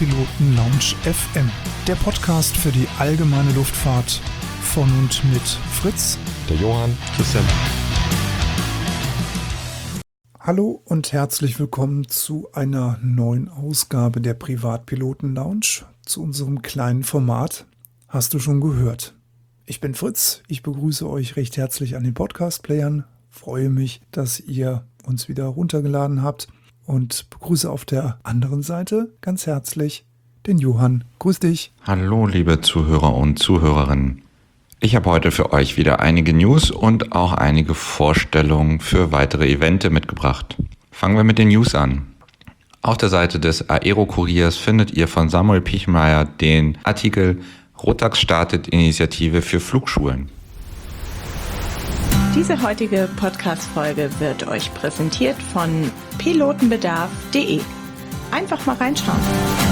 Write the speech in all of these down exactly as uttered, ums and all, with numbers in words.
Privatpiloten Lounge F M, der Podcast für die allgemeine Luftfahrt von und mit Fritz, der Johann, Christian. Hallo und herzlich willkommen zu einer neuen Ausgabe der Privatpiloten Lounge, zu unserem kleinen Format. Hast du schon gehört? Ich bin Fritz, ich begrüße euch recht herzlich an den Podcast-Playern, freue mich, dass ihr uns wieder runtergeladen habt und begrüße auf der anderen Seite ganz herzlich den Johann. Grüß dich. Hallo liebe Zuhörer und Zuhörerinnen. Ich habe heute für euch wieder einige News und auch einige Vorstellungen für weitere Events mitgebracht. Fangen wir mit den News an. Auf der Seite des Aero-Kuriers findet ihr von Samuel Pichmeier den Artikel Rotax startet Initiative für Flugschulen. Diese heutige Podcast-Folge wird euch präsentiert von pilotenbedarf punkt de. Einfach mal reinschauen.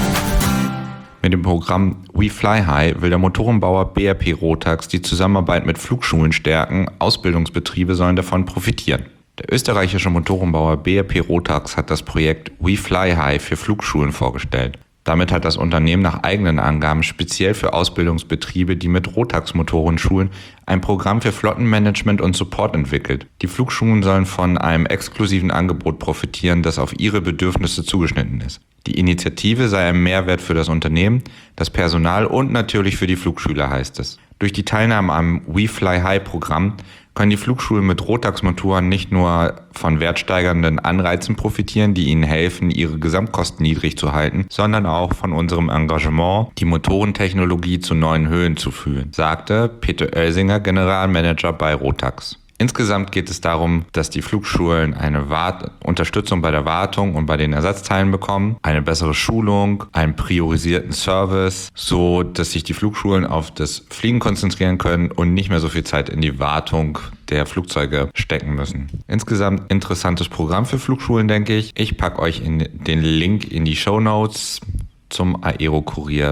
Mit dem Programm We Fly High will der Motorenbauer B R P Rotax die Zusammenarbeit mit Flugschulen stärken. Ausbildungsbetriebe sollen davon profitieren. Der österreichische Motorenbauer B R P Rotax hat das Projekt We Fly High für Flugschulen vorgestellt. Damit hat das Unternehmen nach eigenen Angaben speziell für Ausbildungsbetriebe, die mit Rotax-Motoren schulen, ein Programm für Flottenmanagement und Support entwickelt. Die Flugschulen sollen von einem exklusiven Angebot profitieren, das auf ihre Bedürfnisse zugeschnitten ist. Die Initiative sei ein Mehrwert für das Unternehmen, das Personal und natürlich für die Flugschüler, heißt es. Durch die Teilnahme am We Fly High Programm können die Flugschulen mit Rotax-Motoren nicht nur von wertsteigernden Anreizen profitieren, die ihnen helfen, ihre Gesamtkosten niedrig zu halten, sondern auch von unserem Engagement, die Motorentechnologie zu neuen Höhen zu führen, sagte Peter Oelsinger, Generalmanager bei Rotax. Insgesamt geht es darum, dass die Flugschulen eine Wart- Unterstützung bei der Wartung und bei den Ersatzteilen bekommen, eine bessere Schulung, einen priorisierten Service, so dass sich die Flugschulen auf das Fliegen konzentrieren können und nicht mehr so viel Zeit in die Wartung der Flugzeuge stecken müssen. Insgesamt interessantes Programm für Flugschulen, denke ich. Ich packe euch in den Link in die Shownotes zum Aero-Kurier.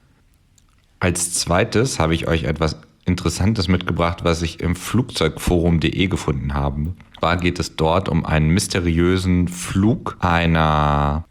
Als zweites habe ich euch etwas Interessantes mitgebracht, was ich im Flugzeugforum punkt de gefunden habe. Zwar geht es dort um einen mysteriösen Flug einer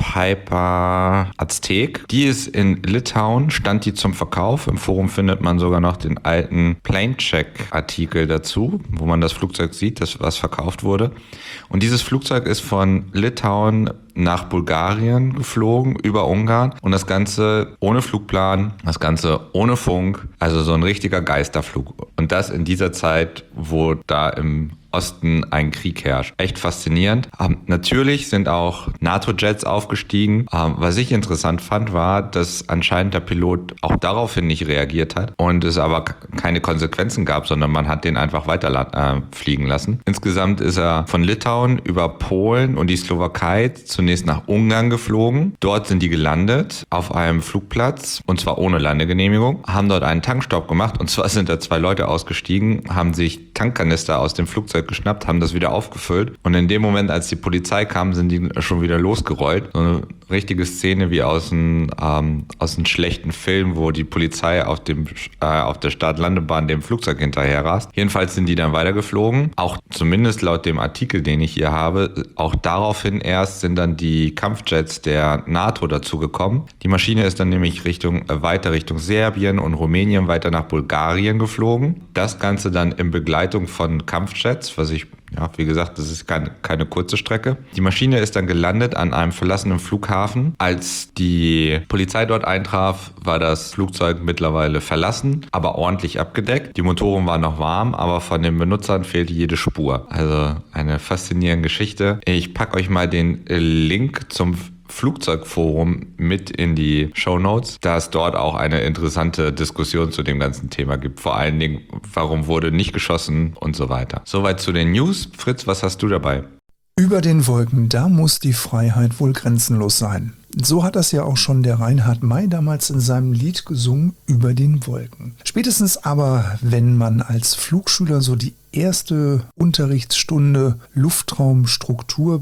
Piper Aztek. Die ist in Litauen, stand die zum Verkauf. Im Forum findet man sogar noch den alten Planecheck-Artikel dazu, wo man das Flugzeug sieht, das was verkauft wurde. Und dieses Flugzeug ist von Litauen nach Bulgarien geflogen, über Ungarn. Und das Ganze ohne Flugplan, das Ganze ohne Funk, also so ein richtiger Geisterflug. Und das in dieser Zeit, wo da im Osten ein Krieg herrscht. Echt faszinierend. Ähm, natürlich sind auch NATO-Jets aufgestiegen. Ähm, was ich interessant fand, war, dass anscheinend der Pilot auch daraufhin nicht reagiert hat und es aber k- keine Konsequenzen gab, sondern man hat den einfach weiter äh, fliegen lassen. Insgesamt ist er von Litauen über Polen und die Slowakei zunächst nach Ungarn geflogen. Dort sind die gelandet auf einem Flugplatz und zwar ohne Landegenehmigung, haben dort einen Tankstopp gemacht und zwar sind da zwei Leute ausgestiegen, haben sich Tankkanister aus dem Flugzeug geschnappt, haben das wieder aufgefüllt und in dem Moment, als die Polizei kam, sind die schon wieder losgerollt. So eine richtige Szene wie aus einem, ähm, aus einem schlechten Film, wo die Polizei auf dem äh, auf der Start-Landebahn dem Flugzeug hinterher rast. Jedenfalls sind die dann weitergeflogen. Auch zumindest laut dem Artikel, den ich hier habe, auch daraufhin erst sind dann die Kampfjets der NATO dazugekommen. Die Maschine ist dann nämlich Richtung äh, weiter Richtung Serbien und Rumänien weiter nach Bulgarien geflogen. Das Ganze dann in Begleitung von Kampfjets, was ich, ja, wie gesagt, das ist keine, keine kurze Strecke. Die Maschine ist dann gelandet an einem verlassenen Flughafen. Als die Polizei dort eintraf, war das Flugzeug mittlerweile verlassen, aber ordentlich abgedeckt. Die Motoren waren noch warm, aber von den Benutzern fehlte jede Spur. Also eine faszinierende Geschichte. Ich packe euch mal den Link zum Flugzeugforum mit in die Shownotes, da es dort auch eine interessante Diskussion zu dem ganzen Thema gibt. Vor allen Dingen, warum wurde nicht geschossen und so weiter. Soweit zu den News. Fritz, was hast du dabei? Über den Wolken, da muss die Freiheit wohl grenzenlos sein. So hat das ja auch schon der Reinhard May damals in seinem Lied gesungen, Über den Wolken. Spätestens aber, wenn man als Flugschüler so die erste Unterrichtsstunde Luftraumstruktur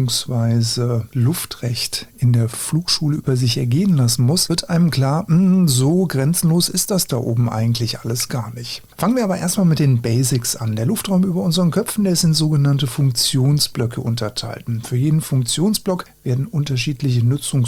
bzw. Luftrecht in der Flugschule über sich ergehen lassen muss, wird einem klar, mh, so grenzenlos ist das da oben eigentlich alles gar nicht. Fangen wir aber erstmal mit den Basics an. Der Luftraum über unseren Köpfen, der ist in sogenannte Funktionsblöcke unterteilt. Für jeden Funktionsblock werden unterschiedliche Nutzungs-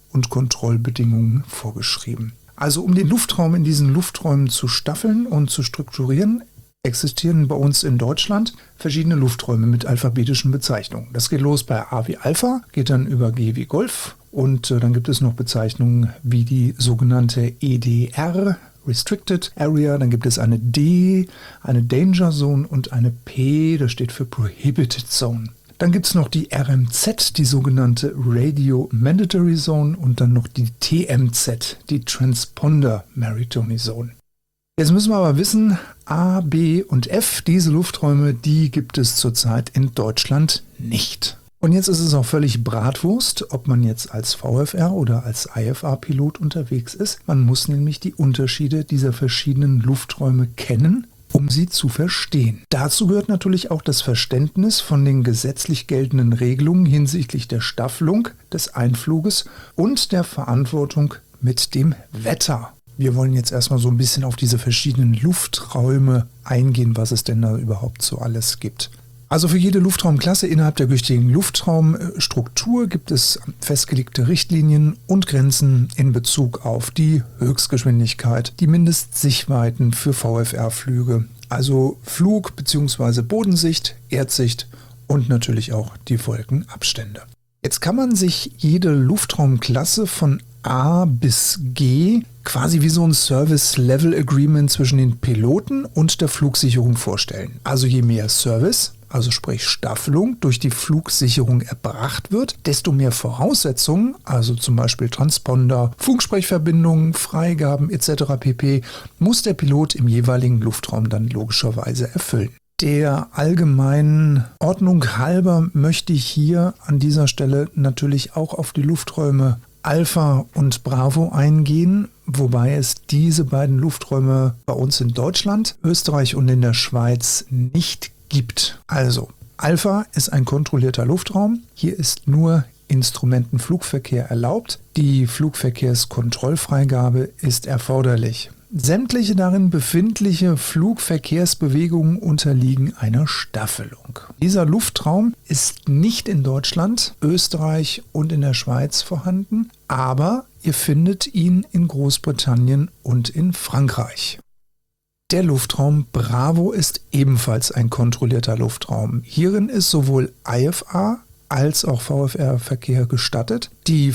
und Kontrollbedingungen vorgeschrieben. Also um den Luftraum in diesen Lufträumen zu staffeln und zu strukturieren, existieren bei uns in Deutschland verschiedene Lufträume mit alphabetischen Bezeichnungen. Das geht los bei A wie Alpha, geht dann über G wie Golf und äh, dann gibt es noch Bezeichnungen wie die sogenannte E D R, Restricted Area, dann gibt es eine D, eine Danger Zone und eine P, das steht für Prohibited Zone. Dann gibt es noch die R M Z, die sogenannte Radio Mandatory Zone und dann noch die T M Z, die Transponder Maritime Zone. Jetzt müssen wir aber wissen, A, B und F, diese Lufträume, die gibt es zurzeit in Deutschland nicht. Und jetzt ist es auch völlig Bratwurst, ob man jetzt als V F R oder als I F R-Pilot unterwegs ist. Man muss nämlich die Unterschiede dieser verschiedenen Lufträume kennen, um sie zu verstehen. Dazu gehört natürlich auch das Verständnis von den gesetzlich geltenden Regelungen hinsichtlich der Staffelung des Einfluges und der Verantwortung mit dem Wetter. Wir wollen jetzt erstmal so ein bisschen auf diese verschiedenen Lufträume eingehen, was es denn da überhaupt so alles gibt. Also für jede Luftraumklasse innerhalb der gültigen Luftraumstruktur gibt es festgelegte Richtlinien und Grenzen in Bezug auf die Höchstgeschwindigkeit, die Mindestsichtweiten für V F R-Flüge, also Flug- bzw. Bodensicht, Erdsicht und natürlich auch die Wolkenabstände. Jetzt kann man sich jede Luftraumklasse von A bis G quasi wie so ein Service-Level-Agreement zwischen den Piloten und der Flugsicherung vorstellen. Also je mehr Service, also sprich Staffelung, durch die Flugsicherung erbracht wird, desto mehr Voraussetzungen, also zum Beispiel Transponder, Funksprechverbindungen, Freigaben et cetera pp., muss der Pilot im jeweiligen Luftraum dann logischerweise erfüllen. Der allgemeinen Ordnung halber möchte ich hier an dieser Stelle natürlich auch auf die Lufträume Alpha und Bravo eingehen, wobei es diese beiden Lufträume bei uns in Deutschland, Österreich und in der Schweiz nicht gibt. Also, Alpha ist ein kontrollierter Luftraum. Hier ist nur Instrumentenflugverkehr erlaubt. Die Flugverkehrskontrollfreigabe ist erforderlich. Sämtliche darin befindliche Flugverkehrsbewegungen unterliegen einer Staffelung. Dieser Luftraum ist nicht in Deutschland, Österreich und in der Schweiz vorhanden, aber ihr findet ihn in Großbritannien und in Frankreich. Der Luftraum Bravo ist ebenfalls ein kontrollierter Luftraum. Hierin ist sowohl I F R als auch V F R-Verkehr gestattet. Die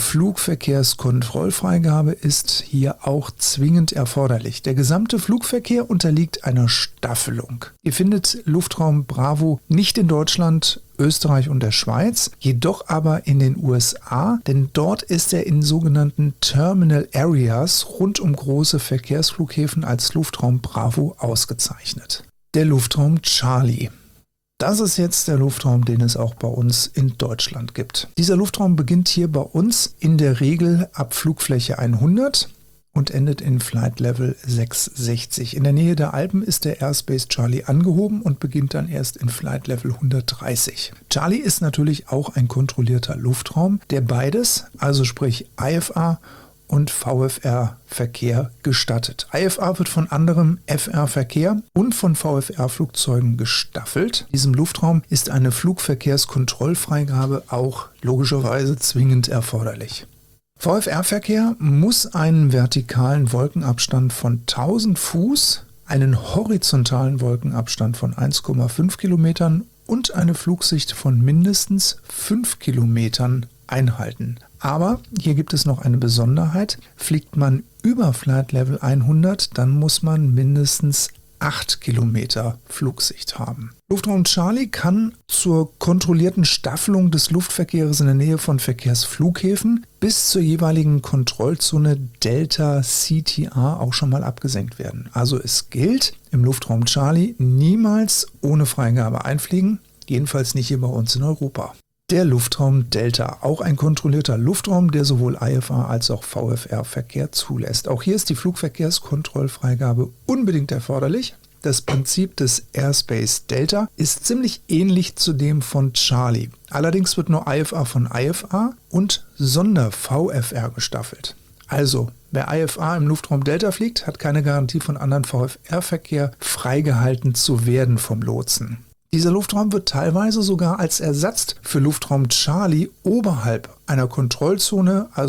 Flugverkehrskontrollfreigabe ist hier auch zwingend erforderlich. Der gesamte Flugverkehr unterliegt einer Staffelung. Ihr findet Luftraum Bravo nicht in Deutschland, Österreich und der Schweiz, jedoch aber in den U S A, denn dort ist er in sogenannten Terminal Areas rund um große Verkehrsflughäfen als Luftraum Bravo ausgezeichnet. Der Luftraum Charlie. Das ist jetzt der Luftraum, den es auch bei uns in Deutschland gibt. Dieser Luftraum beginnt hier bei uns in der Regel ab Flugfläche hundert und endet in Flight Level sechshundertsechzig. In der Nähe der Alpen ist der Airspace Charlie angehoben und beginnt dann erst in Flight Level hundertdreißig. Charlie ist natürlich auch ein kontrollierter Luftraum, der beides, also sprich I F R und V F R-Verkehr gestattet. I F R wird von anderem F R-Verkehr und von V F R-Flugzeugen gestaffelt. In diesem Luftraum ist eine Flugverkehrskontrollfreigabe auch logischerweise zwingend erforderlich. V F R-Verkehr muss einen vertikalen Wolkenabstand von tausend Fuß, einen horizontalen Wolkenabstand von eins Komma fünf Kilometern und eine Flugsicht von mindestens fünf Kilometern einhalten. Aber hier gibt es noch eine Besonderheit. Fliegt man über Flight Level hundert, dann muss man mindestens acht Kilometer Flugsicht haben. Luftraum Charlie kann zur kontrollierten Staffelung des Luftverkehrs in der Nähe von Verkehrsflughäfen bis zur jeweiligen Kontrollzone Delta C T R auch schon mal abgesenkt werden. Also es gilt im Luftraum Charlie niemals ohne Freigabe einfliegen, jedenfalls nicht hier bei uns in Europa. Der Luftraum Delta, auch ein kontrollierter Luftraum, der sowohl I F R als auch V F R-Verkehr zulässt. Auch hier ist die Flugverkehrskontrollfreigabe unbedingt erforderlich. Das Prinzip des Airspace Delta ist ziemlich ähnlich zu dem von Charlie. Allerdings wird nur I F R von I F R und Sonder-V F R gestaffelt. Also, wer I F R im Luftraum Delta fliegt, hat keine Garantie von anderen V F R-Verkehr freigehalten zu werden vom Lotsen. Dieser Luftraum wird teilweise sogar als Ersatz für Luftraum Charlie oberhalb einer Kontrollzone, also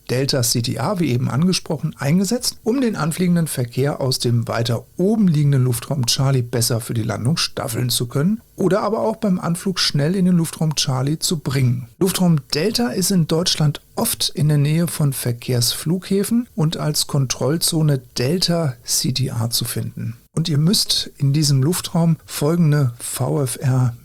Delta C T A, wie eben angesprochen, eingesetzt, um den anfliegenden Verkehr aus dem weiter oben liegenden Luftraum Charlie besser für die Landung staffeln zu können oder aber auch beim Anflug schnell in den Luftraum Charlie zu bringen. Luftraum Delta ist in Deutschland oft in der Nähe von Verkehrsflughäfen und als Kontrollzone Delta C T A zu finden. Und ihr müsst in diesem Luftraum folgende V F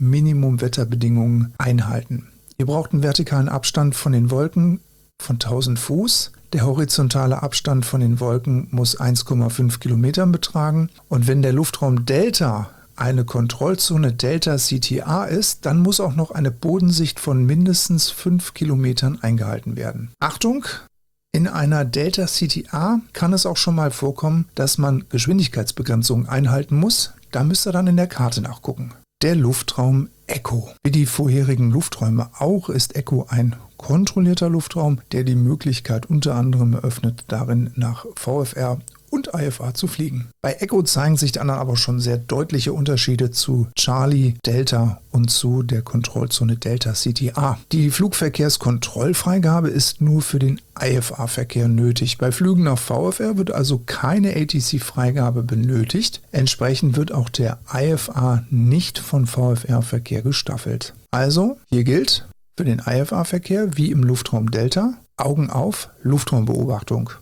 R-Minimum-Wetterbedingungen einhalten. Ihr braucht einen vertikalen Abstand von den Wolken von tausend Fuß. Der horizontale Abstand von den Wolken muss eins Komma fünf Kilometer betragen. Und wenn der Luftraum Delta eine Kontrollzone Delta C T A ist, dann muss auch noch eine Bodensicht von mindestens fünf Kilometern eingehalten werden. Achtung! In einer Delta C T A kann es auch schon mal vorkommen, dass man Geschwindigkeitsbegrenzungen einhalten muss. Da müsst ihr dann in der Karte nachgucken. Der Luftraum Echo. Wie die vorherigen Lufträume auch ist Echo ein kontrollierter Luftraum, der die Möglichkeit unter anderem eröffnet, darin nach V F R und I F A zu fliegen. Bei Echo zeigen sich dann aber schon sehr deutliche Unterschiede zu Charlie, Delta und zu der Kontrollzone Delta C T A. Die Flugverkehrskontrollfreigabe ist nur für den I F A-Verkehr nötig. Bei Flügen nach V F R wird also keine A T C-Freigabe benötigt. Entsprechend wird auch der I F A nicht von V F R-Verkehr gestaffelt. Also, hier gilt für den I F A-Verkehr wie im Luftraum Delta: Augen auf, Luftraumbeobachtung.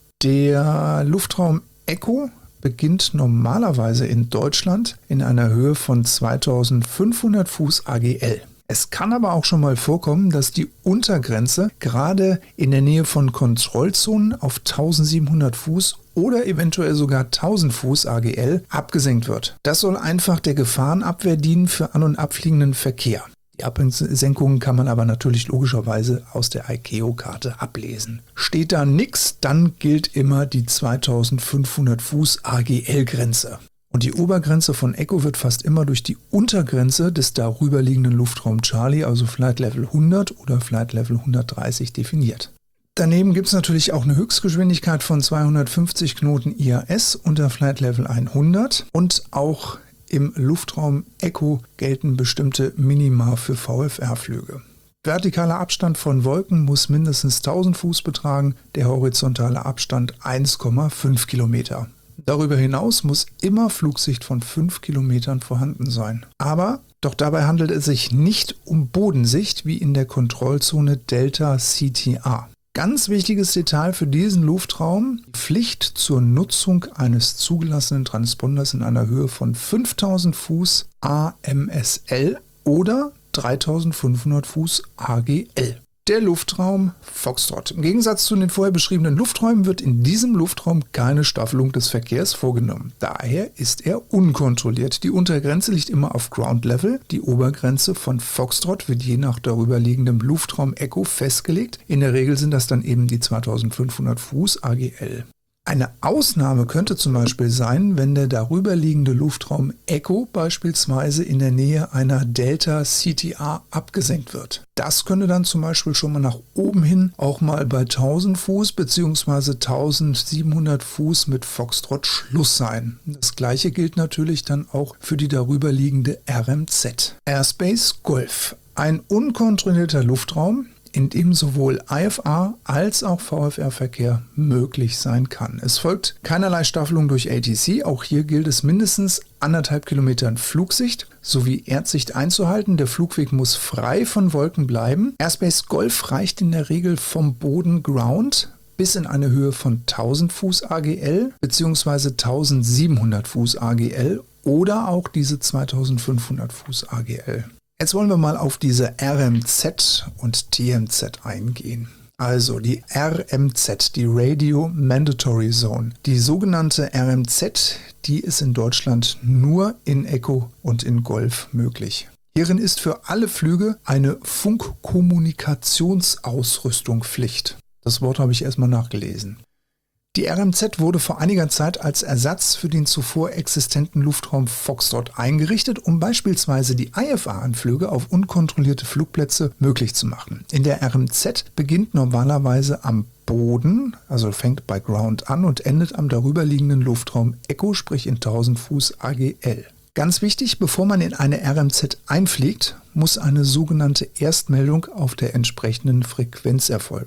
Der Luftraum Echo beginnt normalerweise in Deutschland in einer Höhe von zweitausendfünfhundert Fuß A G L. Es kann aber auch schon mal vorkommen, dass die Untergrenze gerade in der Nähe von Kontrollzonen auf tausendsiebenhundert Fuß oder eventuell sogar tausend Fuß A G L abgesenkt wird. Das soll einfach der Gefahrenabwehr dienen für an- und abfliegenden Verkehr. Die Absenkungen kann man aber natürlich logischerweise aus der I C A O-Karte ablesen. Steht da nichts, dann gilt immer die zweitausendfünfhundert Fuß A G L-Grenze. Und die Obergrenze von Echo wird fast immer durch die Untergrenze des darüberliegenden Luftraum Charlie, also Flight Level hundert oder Flight Level hundertdreißig, definiert. Daneben gibt es natürlich auch eine Höchstgeschwindigkeit von zweihundertfünfzig Knoten I A S unter Flight Level hundert und auch im Luftraum Echo gelten bestimmte Minima für V F R-Flüge. Vertikaler Abstand von Wolken muss mindestens tausend Fuß betragen, der horizontale Abstand eins Komma fünf Kilometer. Darüber hinaus muss immer Flugsicht von fünf Kilometern vorhanden sein. Aber doch dabei handelt es sich nicht um Bodensicht wie in der Kontrollzone Delta C T A. Ganz wichtiges Detail für diesen Luftraum: Pflicht zur Nutzung eines zugelassenen Transponders in einer Höhe von fünftausend Fuß A M S L oder dreitausendfünfhundert Fuß A G L. Der Luftraum Foxtrot. Im Gegensatz zu den vorher beschriebenen Lufträumen wird in diesem Luftraum keine Staffelung des Verkehrs vorgenommen. Daher ist er unkontrolliert. Die Untergrenze liegt immer auf Ground Level. Die Obergrenze von Foxtrot wird je nach darüberliegendem Luftraum Echo festgelegt. In der Regel sind das dann eben die zweitausendfünfhundert Fuß A G L. Eine Ausnahme könnte zum Beispiel sein, wenn der darüberliegende Luftraum Echo beispielsweise in der Nähe einer Delta C T A abgesenkt wird. Das könnte dann zum Beispiel schon mal nach oben hin auch mal bei tausend Fuß bzw. tausendsiebenhundert Fuß mit Foxtrot Schluss sein. Das gleiche gilt natürlich dann auch für die darüberliegende R M Z. Airspace Golf. Ein unkontrollierter Luftraum, in dem sowohl I F A als auch V F R-Verkehr möglich sein kann. Es folgt keinerlei Staffelung durch A T C, auch hier gilt es mindestens anderthalb Kilometern Flugsicht sowie Erdsicht einzuhalten. Der Flugweg muss frei von Wolken bleiben. Airspace Golf reicht in der Regel vom Boden Ground bis in eine Höhe von tausend Fuß A G L bzw. tausendsiebenhundert Fuß A G L oder auch diese zweitausendfünfhundert Fuß A G L. Jetzt wollen wir mal auf diese R M Z und T M Z eingehen. Also die R M Z, die Radio Mandatory Zone. Die sogenannte R M Z, die ist in Deutschland nur in Echo und in Golf möglich. Hierin ist für alle Flüge eine Funkkommunikationsausrüstung Pflicht. Das Wort habe ich erstmal nachgelesen. Die R M Z wurde vor einiger Zeit als Ersatz für den zuvor existenten Luftraum Foxtrot eingerichtet, um beispielsweise die I F A-Anflüge auf unkontrollierte Flugplätze möglich zu machen. In der R M Z beginnt normalerweise am Boden, also fängt bei Ground an und endet am darüberliegenden Luftraum Echo, sprich in tausend Fuß A G L. Ganz wichtig, bevor man in eine R M Z einfliegt, muss eine sogenannte Erstmeldung auf der entsprechenden Frequenz erfolgen.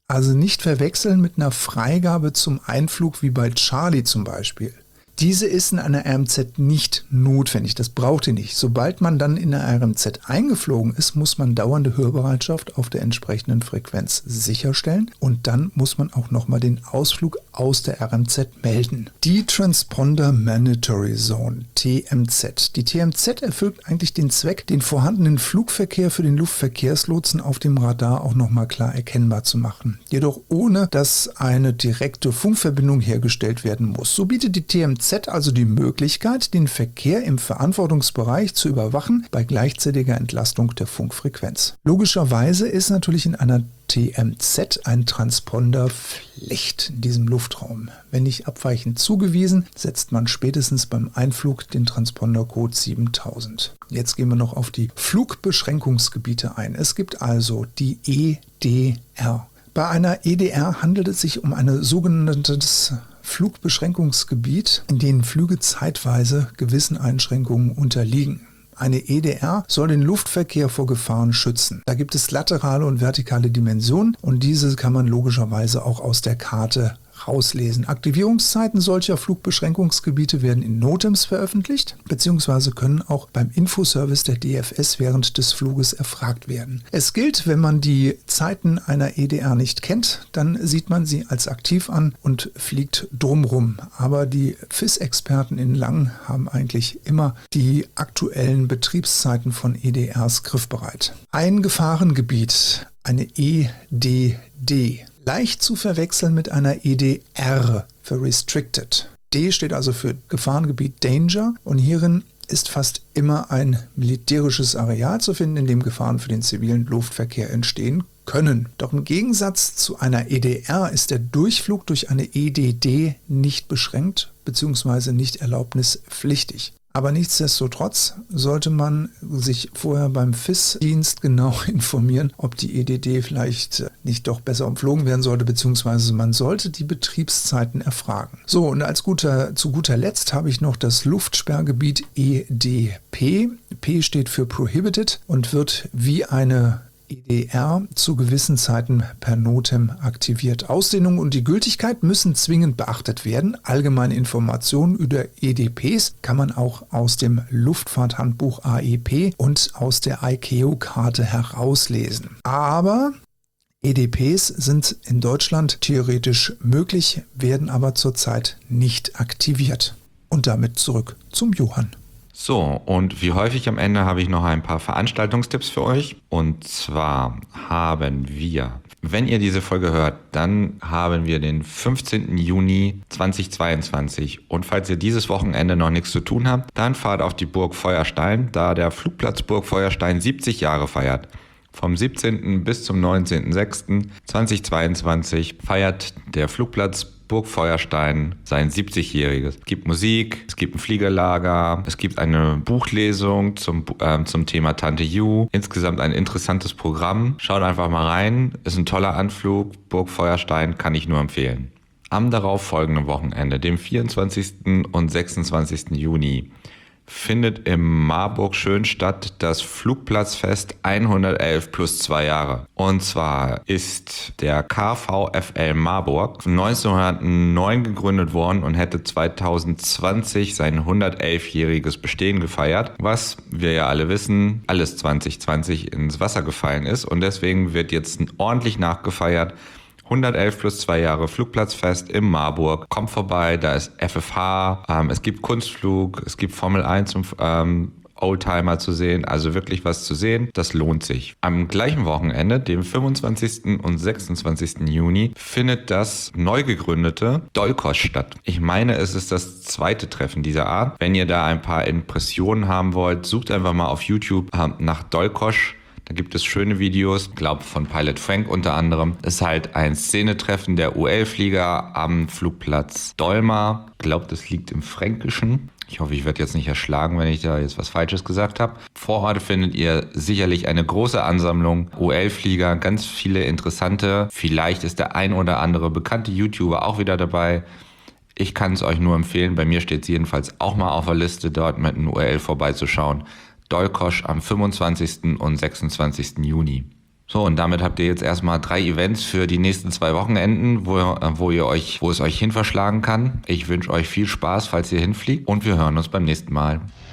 Also nicht verwechseln mit einer Freigabe zum Einflug wie bei Charlie zum Beispiel. Diese ist in einer R M Z nicht notwendig, das braucht ihr nicht. Sobald man dann in der R M Z eingeflogen ist, muss man dauernde Hörbereitschaft auf der entsprechenden Frequenz sicherstellen und dann muss man auch nochmal den Ausflug aus der R M Z melden. Die Transponder Mandatory Zone, T M Z. Die T M Z erfüllt eigentlich den Zweck, den vorhandenen Flugverkehr für den Luftverkehrslotsen auf dem Radar auch nochmal klar erkennbar zu machen. Jedoch ohne, dass eine direkte Funkverbindung hergestellt werden muss. So bietet die T M Z also die Möglichkeit, den Verkehr im Verantwortungsbereich zu überwachen bei gleichzeitiger Entlastung der Funkfrequenz. Logischerweise ist natürlich in einer T M Z ein Transponder Pflicht in diesem Luftraum. Wenn nicht abweichend zugewiesen, setzt man spätestens beim Einflug den Transpondercode siebentausend. Jetzt gehen wir noch auf die Flugbeschränkungsgebiete ein. Es gibt also die E D R. Bei einer E D R handelt es sich um ein sogenanntes Flugbeschränkungsgebiet, in denen Flüge zeitweise gewissen Einschränkungen unterliegen. Eine E D R soll den Luftverkehr vor Gefahren schützen. Da gibt es laterale und vertikale Dimensionen und diese kann man logischerweise auch aus der Karte rauslesen. Aktivierungszeiten solcher Flugbeschränkungsgebiete werden in NOTAMs veröffentlicht, beziehungsweise können auch beim Infoservice der D F S während des Fluges erfragt werden. Es gilt, wenn man die Zeiten einer E D R nicht kennt, dann sieht man sie als aktiv an und fliegt drumrum. Aber die F I S-Experten in Lang haben eigentlich immer die aktuellen Betriebszeiten von E D Rs griffbereit. Ein Gefahrengebiet, eine E D D. Leicht zu verwechseln mit einer E D R für Restricted. D steht also für Gefahrengebiet Danger und hierin ist fast immer ein militärisches Areal zu finden, in dem Gefahren für den zivilen Luftverkehr entstehen können. Doch im Gegensatz zu einer E D R ist der Durchflug durch eine E D D nicht beschränkt bzw. nicht erlaubnispflichtig. Aber nichtsdestotrotz sollte man sich vorher beim F I S-Dienst genau informieren, ob die E D D vielleicht nicht doch besser umflogen werden sollte, beziehungsweise man sollte die Betriebszeiten erfragen. So, und als guter, zu guter Letzt habe ich noch das Luftsperrgebiet E D P. P steht für Prohibited und wird wie eine E D R zu gewissen Zeiten per NOTAM aktiviert. Ausdehnung und die Gültigkeit müssen zwingend beachtet werden. Allgemeine Informationen über E D Ps kann man auch aus dem Luftfahrthandbuch A E P und aus der I C A O-Karte herauslesen. Aber E D Ps sind in Deutschland theoretisch möglich, werden aber zurzeit nicht aktiviert. Und damit zurück zum Johann. So, und wie häufig am Ende habe ich noch ein paar Veranstaltungstipps für euch. Und zwar haben wir, wenn ihr diese Folge hört, dann haben wir den fünfzehnten Juni zweitausendzweiundzwanzig. Und falls ihr dieses Wochenende noch nichts zu tun habt, dann fahrt auf die Burg Feuerstein, da der Flugplatz Burg Feuerstein siebzig Jahre feiert. Vom siebzehnten bis zum neunzehnten sechsten zweitausendzweiundzwanzig feiert der Flugplatz Burg Feuerstein sein siebzigjähriges. Es gibt Musik, es gibt ein Fliegerlager, es gibt eine Buchlesung zum, äh, zum Thema Tante Ju. Insgesamt ein interessantes Programm. Schaut einfach mal rein. Ist ein toller Anflug. Burg Feuerstein kann ich nur empfehlen. Am darauf folgenden Wochenende, dem vierundzwanzigsten und sechsundzwanzigsten Juni, findet im Marburg schön statt das Flugplatzfest hundertelf plus zwei Jahre. Und zwar ist der K V F L Marburg neunzehnhundertneun gegründet worden und hätte zweitausendzwanzig sein hundertelfjähriges Bestehen gefeiert, was wir ja alle wissen, alles zwanzig zwanzig ins Wasser gefallen ist und deswegen wird jetzt ordentlich nachgefeiert. hundertelf plus zwei Jahre Flugplatzfest im Marburg. Kommt vorbei, da ist F F H, ähm, es gibt Kunstflug, es gibt Formel eins und ähm, Oldtimer zu sehen, also wirklich was zu sehen, das lohnt sich. Am gleichen Wochenende, dem fünfundzwanzigsten und sechsundzwanzigsten Juni, findet das neu gegründete Dolkosch statt. Ich meine, es ist das zweite Treffen dieser Art. Wenn ihr da ein paar Impressionen haben wollt, sucht einfach mal auf YouTube ähm, nach Dolkosch. Da gibt es schöne Videos, ich glaube von Pilot Frank unter anderem. Es ist halt ein Szenetreffen der U L-Flieger am Flugplatz Dolmar. Ich glaube, das liegt im Fränkischen. Ich hoffe, ich werde jetzt nicht erschlagen, wenn ich da jetzt was Falsches gesagt habe. Vor Ort findet ihr sicherlich eine große Ansammlung U L-Flieger, ganz viele interessante. Vielleicht ist der ein oder andere bekannte YouTuber auch wieder dabei. Ich kann es euch nur empfehlen. Bei mir steht es jedenfalls auch mal auf der Liste, dort mit einem U L vorbeizuschauen. Dolkosch am fünfundzwanzigsten und sechsundzwanzigsten Juni. So, und damit habt ihr jetzt erstmal drei Events für die nächsten zwei Wochenenden, wo, wo, ihr euch, wo es euch hin verschlagen kann. Ich wünsche euch viel Spaß, falls ihr hinfliegt, und wir hören uns beim nächsten Mal.